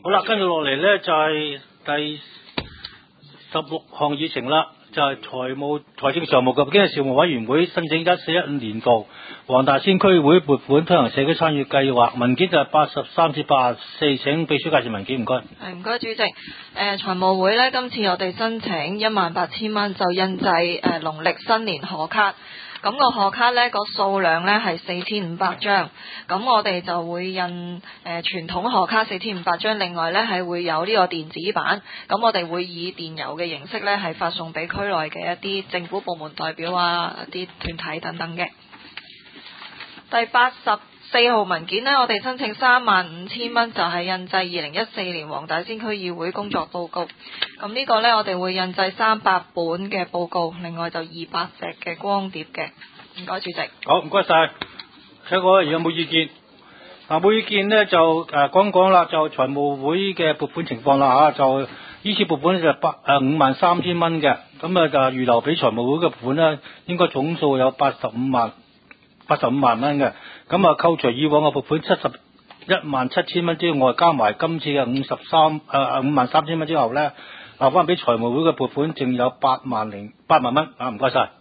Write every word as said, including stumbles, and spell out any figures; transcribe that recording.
好啦，跟住落嚟咧就係、是、第十六項議程啦，就係、是、財務財政常務及經濟事務委員會申請一四一五年度黃大仙區會撥款推行社區參與計劃，文件就係八十三至八十四，請秘書介紹文件，唔該。 係唔該，主席。誒、呃、財務會呢，今次我哋申請一萬八千蚊就印製誒農曆新年賀卡。咁個賀卡呢個數量呢係四千五百張，咁我哋就會印誒、呃、傳統賀卡四千五百張，另外呢係會有呢個電子版，咁我哋會以電郵嘅形式呢係發送俾區內嘅一啲政府部門代表啊、一啲團體等等嘅。第八十四號文件呢，我哋申請三萬五千蚊，就係印製二零一四年黃大仙區議會工作報告。咁呢個呢，我哋會印製三百本嘅報告，另外就二百隻嘅光碟嘅。唔該，主席。 好，唔該晒。睇過有冇意見？嗱，冇意見呢，就誒講講啦，就財務會嘅撥款情況啦嚇，就呢次撥款呢就八誒五萬三千蚊嘅，咁啊就預留俾財務會嘅撥款呢，應該總數有八十五萬八十五萬蚊嘅，咁啊扣除以往嘅撥款七十一萬七千蚊之外，加埋今次嘅五十三誒五萬三千蚊之後呢，留翻俾財務會嘅撥款淨有八萬零八萬蚊啊，唔該晒。